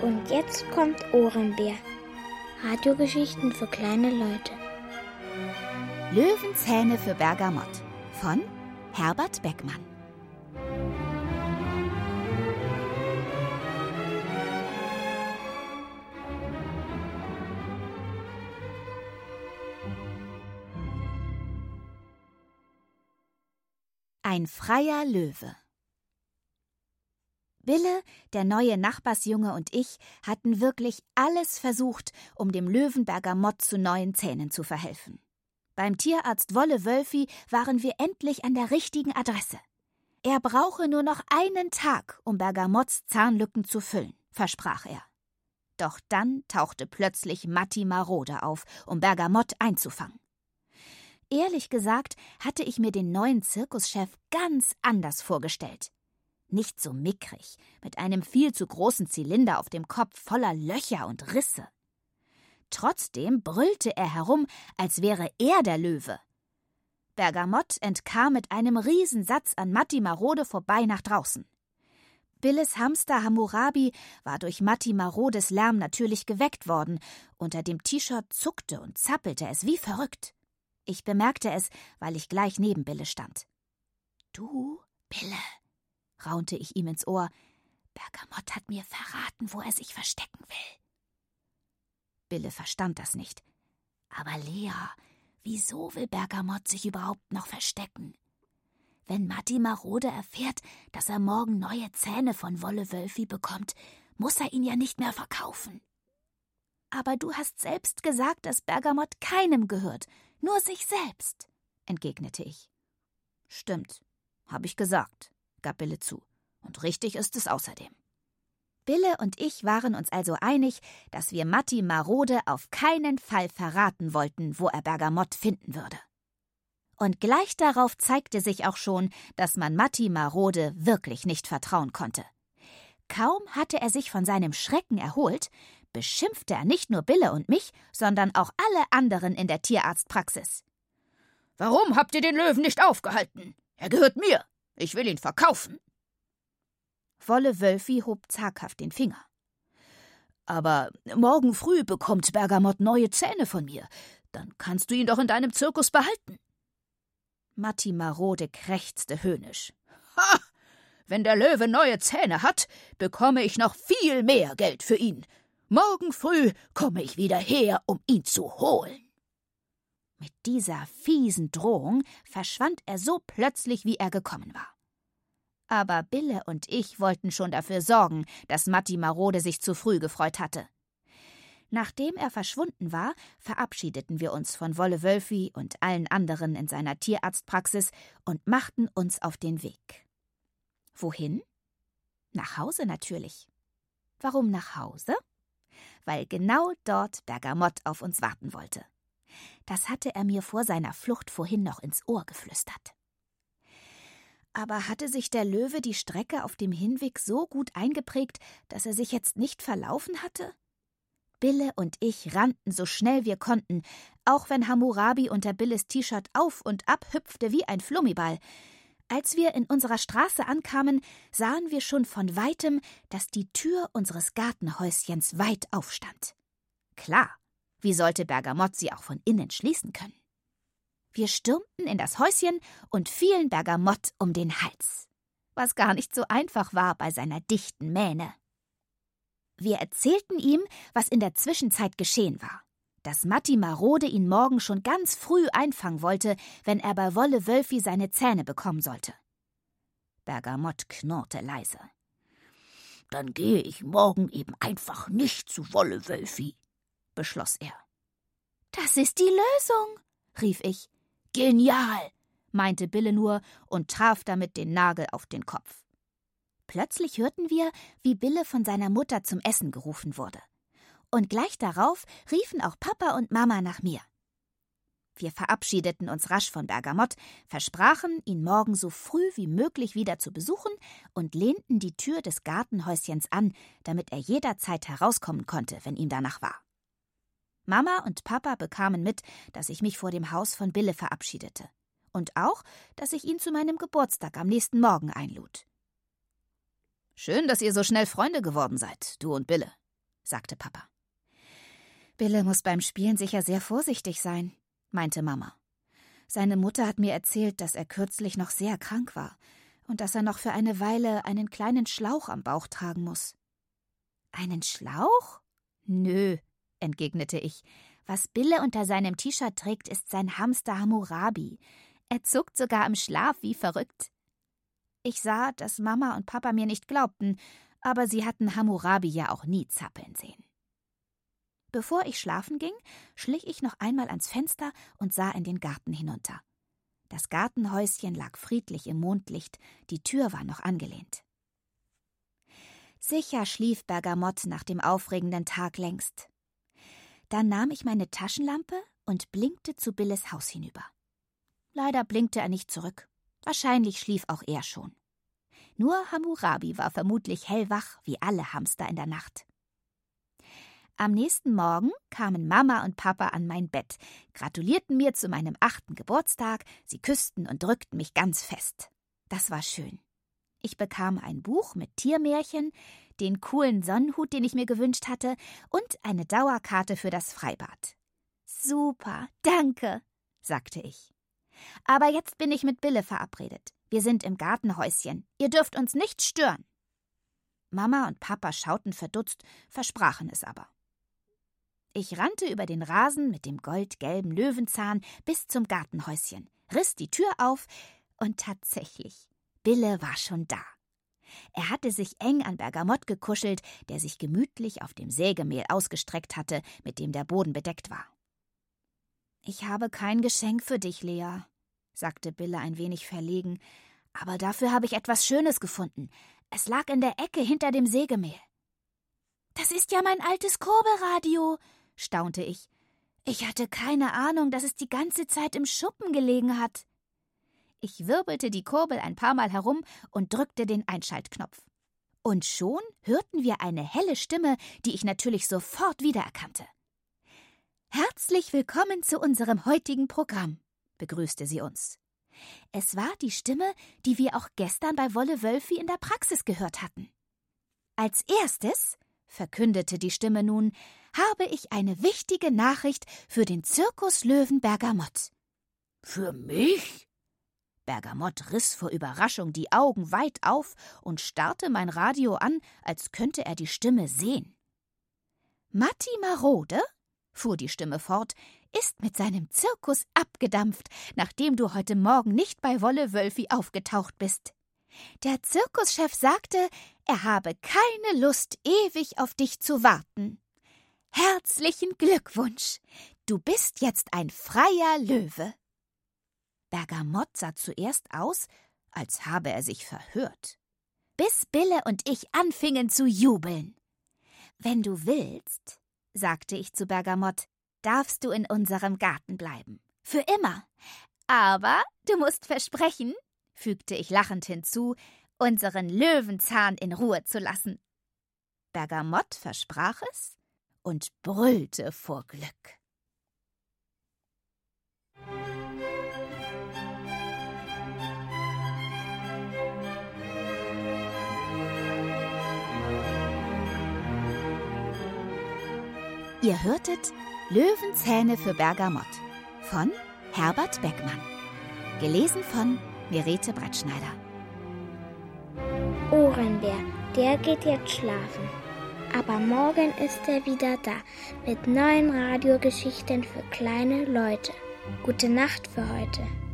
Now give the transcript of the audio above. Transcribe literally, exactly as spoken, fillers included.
Und jetzt kommt Ohrenbär. Radiogeschichten für kleine Leute. Löwenzähne für Bergamott von Herbert Beckmann. Ein freier Löwe. Bille, der neue Nachbarsjunge und ich hatten wirklich alles versucht, um dem Löwen Bergamott zu neuen Zähnen zu verhelfen. Beim Tierarzt Wolle Wölfi waren wir endlich an der richtigen Adresse. Er brauche nur noch einen Tag, um Bergamotts Zahnlücken zu füllen, versprach er. Doch dann tauchte plötzlich Matti Marode auf, um Bergamott einzufangen. Ehrlich gesagt hatte ich mir den neuen Zirkuschef ganz anders vorgestellt. Nicht so mickrig, mit einem viel zu großen Zylinder auf dem Kopf voller Löcher und Risse. Trotzdem brüllte er herum, als wäre er der Löwe. Bergamott entkam mit einem Riesensatz an Matti Marode vorbei nach draußen. Billes Hamster Hammurabi war durch Matti Marodes Lärm natürlich geweckt worden. Unter dem T-Shirt zuckte und zappelte es wie verrückt. Ich bemerkte es, weil ich gleich neben Bille stand. »Du, Bille«, raunte ich ihm ins Ohr, »Bergamott hat mir verraten, wo er sich verstecken will.« Bille verstand das nicht. »Aber Lea, wieso will Bergamott sich überhaupt noch verstecken? Wenn Matti Marode erfährt, dass er morgen neue Zähne von Wolle Wölfi bekommt, muss er ihn ja nicht mehr verkaufen.« »Aber du hast selbst gesagt, dass Bergamott keinem gehört, nur sich selbst«, entgegnete ich. »Stimmt, habe ich gesagt«, gab Bille zu. »Und richtig ist es außerdem.« Bille und ich waren uns also einig, dass wir Matti Marode auf keinen Fall verraten wollten, wo er Bergamott finden würde. Und gleich darauf zeigte sich auch schon, dass man Matti Marode wirklich nicht vertrauen konnte. Kaum hatte er sich von seinem Schrecken erholt, beschimpfte er nicht nur Bille und mich, sondern auch alle anderen in der Tierarztpraxis. »Warum habt ihr den Löwen nicht aufgehalten? Er gehört mir. Ich will ihn verkaufen.« Wolle Wölfi hob zaghaft den Finger. »Aber morgen früh bekommt Bergamott neue Zähne von mir. Dann kannst du ihn doch in deinem Zirkus behalten.« Matti Marode krächzte höhnisch. »Ha! Wenn der Löwe neue Zähne hat, bekomme ich noch viel mehr Geld für ihn. Morgen früh komme ich wieder her, um ihn zu holen.« Mit dieser fiesen Drohung verschwand er so plötzlich, wie er gekommen war. Aber Bille und ich wollten schon dafür sorgen, dass Matti Marode sich zu früh gefreut hatte. Nachdem er verschwunden war, verabschiedeten wir uns von Wolle Wölfi und allen anderen in seiner Tierarztpraxis und machten uns auf den Weg. Wohin? Nach Hause natürlich. Warum nach Hause? Weil genau dort Bergamott auf uns warten wollte. Das hatte er mir vor seiner Flucht vorhin noch ins Ohr geflüstert. Aber hatte sich der Löwe die Strecke auf dem Hinweg so gut eingeprägt, dass er sich jetzt nicht verlaufen hatte? Bille und ich rannten so schnell wir konnten, auch wenn Hammurabi unter Billes T-Shirt auf und ab hüpfte wie ein Flummiball. Als wir in unserer Straße ankamen, sahen wir schon von weitem, dass die Tür unseres Gartenhäuschens weit aufstand. Klar, wie sollte Bergamott sie auch von innen schließen können? Wir stürmten in das Häuschen und fielen Bergamott um den Hals, was gar nicht so einfach war bei seiner dichten Mähne. Wir erzählten ihm, was in der Zwischenzeit geschehen war, dass Matti Marode ihn morgen schon ganz früh einfangen wollte, wenn er bei Wolle Wölfi seine Zähne bekommen sollte. Bergamott knurrte leise. »Dann gehe ich morgen eben einfach nicht zu Wolle Wölfi«, beschloss er. »Das ist die Lösung«, rief ich. »Genial«, meinte Bille nur und traf damit den Nagel auf den Kopf. Plötzlich hörten wir, wie Bille von seiner Mutter zum Essen gerufen wurde. Und gleich darauf riefen auch Papa und Mama nach mir. Wir verabschiedeten uns rasch von Bergamott, versprachen, ihn morgen so früh wie möglich wieder zu besuchen und lehnten die Tür des Gartenhäuschens an, damit er jederzeit herauskommen konnte, wenn ihm danach war. Mama und Papa bekamen mit, dass ich mich vor dem Haus von Bille verabschiedete. Und auch, dass ich ihn zu meinem Geburtstag am nächsten Morgen einlud. »Schön, dass ihr so schnell Freunde geworden seid, du und Bille«, sagte Papa. Bille muss beim Spielen sicher sehr vorsichtig sein, meinte Mama. Seine Mutter hat mir erzählt, dass er kürzlich noch sehr krank war und dass er noch für eine Weile einen kleinen Schlauch am Bauch tragen muss. Einen Schlauch? Nö, entgegnete ich. Was Bille unter seinem T-Shirt trägt, ist sein Hamster Hammurabi. Er zuckt sogar im Schlaf wie verrückt. Ich sah, dass Mama und Papa mir nicht glaubten, aber sie hatten Hammurabi ja auch nie zappeln sehen. Bevor ich schlafen ging, schlich ich noch einmal ans Fenster und sah in den Garten hinunter. Das Gartenhäuschen lag friedlich im Mondlicht, die Tür war noch angelehnt. Sicher schlief Bergamott nach dem aufregenden Tag längst. Dann nahm ich meine Taschenlampe und blinkte zu Billes Haus hinüber. Leider blinkte er nicht zurück. Wahrscheinlich schlief auch er schon. Nur Hammurabi war vermutlich hellwach, wie alle Hamster in der Nacht. Am nächsten Morgen kamen Mama und Papa an mein Bett, gratulierten mir zu meinem achten Geburtstag, sie küssten und drückten mich ganz fest. Das war schön. Ich bekam ein Buch mit Tiermärchen, den coolen Sonnenhut, den ich mir gewünscht hatte, und eine Dauerkarte für das Freibad. Super, danke, sagte ich. Aber jetzt bin ich mit Bille verabredet. Wir sind im Gartenhäuschen. Ihr dürft uns nicht stören. Mama und Papa schauten verdutzt, versprachen es aber. Ich rannte über den Rasen mit dem goldgelben Löwenzahn bis zum Gartenhäuschen, riss die Tür auf und tatsächlich, Bille war schon da. Er hatte sich eng an Bergamott gekuschelt, der sich gemütlich auf dem Sägemehl ausgestreckt hatte, mit dem der Boden bedeckt war. »Ich habe kein Geschenk für dich, Lea«, sagte Bille ein wenig verlegen, »aber dafür habe ich etwas Schönes gefunden. Es lag in der Ecke hinter dem Sägemehl.« »Das ist ja mein altes Kurbelradio«, staunte ich. »Ich hatte keine Ahnung, dass es die ganze Zeit im Schuppen gelegen hat.« Ich wirbelte die Kurbel ein paar Mal herum und drückte den Einschaltknopf. Und schon hörten wir eine helle Stimme, die ich natürlich sofort wiedererkannte. »Herzlich willkommen zu unserem heutigen Programm«, begrüßte sie uns. Es war die Stimme, die wir auch gestern bei Wolle Wölfi in der Praxis gehört hatten. »Als erstes«, verkündete die Stimme nun, »habe ich eine wichtige Nachricht für den Zirkus Löwen Bergamott.« »Für mich?« Bergamott riss vor Überraschung die Augen weit auf und starrte mein Radio an, als könnte er die Stimme sehen. »Matti Marode«, fuhr die Stimme fort, »ist mit seinem Zirkus abgedampft, nachdem du heute Morgen nicht bei Wolle Wölfi aufgetaucht bist. Der Zirkuschef sagte, er habe keine Lust, ewig auf dich zu warten. Herzlichen Glückwunsch! Du bist jetzt ein freier Löwe.« Bergamott sah zuerst aus, als habe er sich verhört, bis Bille und ich anfingen zu jubeln. »Wenn du willst«, sagte ich zu Bergamott, »darfst du in unserem Garten bleiben. Für immer. Aber du musst versprechen«, fügte ich lachend hinzu, »unseren Löwenzahn in Ruhe zu lassen.« Bergamott versprach es und brüllte vor Glück. Ihr hörtet Löwenzähne für Bergamott von Herbert Beckmann. Gelesen von Merete Brettschneider. Ohrenbär, der geht jetzt schlafen. Aber morgen ist er wieder da mit neuen Radiogeschichten für kleine Leute. Gute Nacht für heute.